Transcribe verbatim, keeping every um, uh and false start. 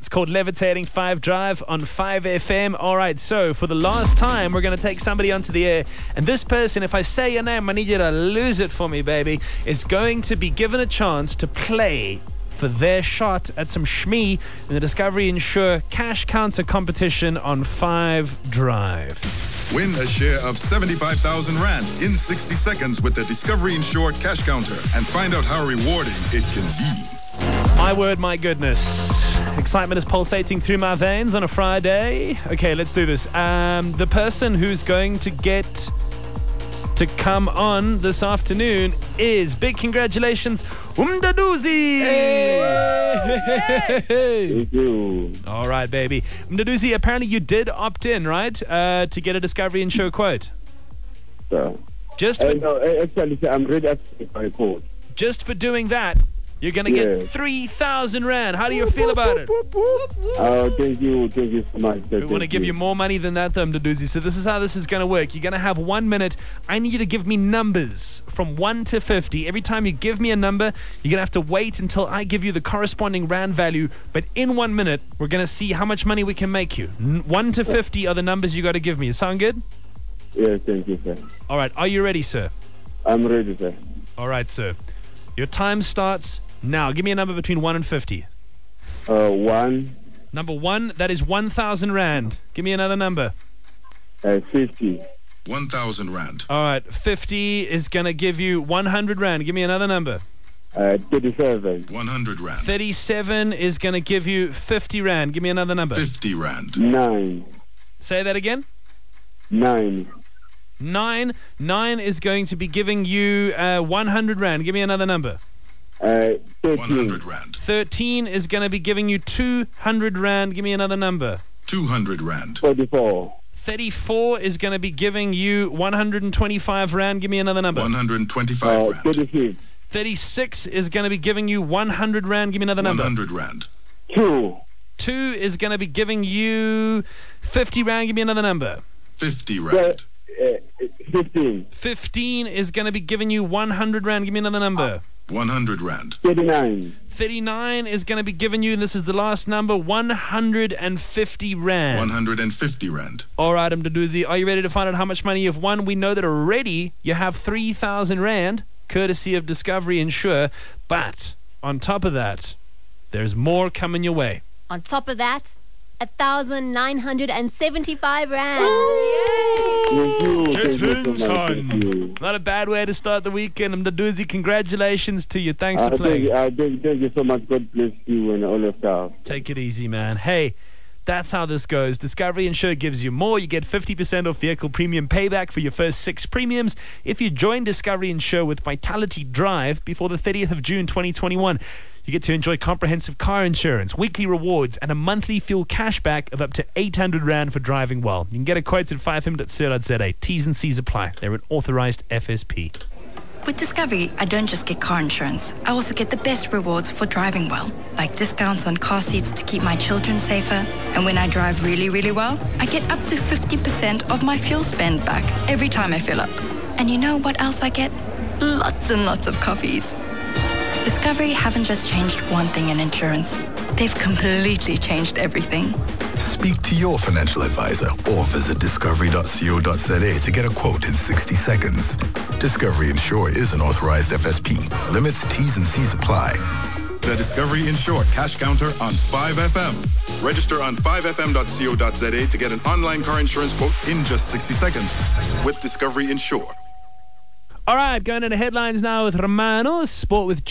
It's called Levitating five Drive on five F M. All right, so for the last time, we're going to take somebody onto the air. And this person, if I say your name, I need you to lose it for me, baby, is going to be given a chance to play for their shot at some shmee in the Discovery Insure Cash Counter competition on five Drive. Win a share of seventy-five thousand rand in sixty seconds with the Discovery Insure Cash Counter and find out how rewarding it can be. My word, my goodness. Excitement is pulsating through my veins on a Friday. Okay, let's do this. Um, the person who's going to get to come on this afternoon is, big congratulations, Umdaduzi. Hey. Thank you. All right, baby. Umdaduzi, apparently you did opt in, right, uh, to get a Discovery Insure quote? So, Just uh, for, no, actually, sir, I'm ready for a quote. just for doing that, you're going to Yes. get three thousand rand. How do you feel about it? Oh, thank you. Thank you so much, sir. We want to give you more money than that, though, Mduduzi. So this is how this is going to work. You're going to have one minute. I need you to give me numbers from one to fifty. Every time you give me a number, you're going to have to wait until I give you the corresponding rand value. But in one minute, we're going to see how much money we can make you. N- one to fifty are the numbers you got to give me. Sound good? Yes, thank you, sir. All right. Are you ready, sir? I'm ready, sir. All right, sir. Your time starts now. Give me a number between one and fifty. Uh, one, Number one, that is one thousand rand. Give me another number. uh, fifty, one thousand rand. All right, fifty is going to give you one hundred rand. Give me another number. uh, thirty-seven, one hundred rand. thirty-seven is going to give you fifty rand. Give me another number. fifty rand. nine, Say that again. nine, Nine. Nine is going to be giving you uh, one hundred rand. Give me another number. uh, one thirteen, hundred rand. thirteen is going to be giving you two hundred rand. Give me another number. two hundred rand. forty-four, thirty-four is going to be giving you one hundred twenty-five rand. Give me another number. one hundred twenty-five uh, rand. thirty-six, thirty-six is going to be giving you one hundred rand. Give me another one number. hundred rand. two, Two is going to be giving you fifty rand. Give me another number. fifty uh, rand. uh, fifteen, fifteen is going to be giving you one hundred rand. Give me another number. one hundred rand. thirty-nine, thirty-nine is going to be giving you, and this is the last number, one hundred fifty rand. one hundred fifty rand. All right, Mduduzi, are you ready to find out how much money you've won? We know that already you have three thousand rand, courtesy of Discovery Insure. But on top of that, there's more coming your way. On top of that, one thousand nine hundred seventy-five rand. thank you, Get thank you so in, much, son. thank you. Not a bad way to start the weekend. Mduduzi, congratulations to you. Thanks Uh, for thank, playing. you, uh, thank, thank you so much. God bless you and all your staff. Take it easy, man. Hey, that's how this goes. Discovery Insure gives you more. You get fifty percent off vehicle premium payback for your first six premiums if you join Discovery Insure with Vitality Drive before the thirtieth of June twenty twenty-one. You get to enjoy comprehensive car insurance, weekly rewards, and a monthly fuel cashback of up to eight hundred rand for driving well. You can get a quote at five m dot co dot za. T's and C's apply. They're an authorized F S P. With Discovery, I don't just get car insurance. I also get the best rewards for driving well, like discounts on car seats to keep my children safer. And when I drive really, really well, I get up to fifty percent of my fuel spend back every time I fill up. And you know what else I get? Lots and lots of coffees. Discovery haven't just changed one thing in insurance. They've completely changed everything. Speak to your financial advisor or visit discovery dot co dot za to get a quote in sixty seconds. Discovery Insure is an authorized F S P. Limits, T's and C's apply. The Discovery Insure Cash Counter on five F M. Register on five f m dot co dot za to get an online car insurance quote in just sixty seconds with Discovery Insure. All right, going into headlines now with Romano. Sport with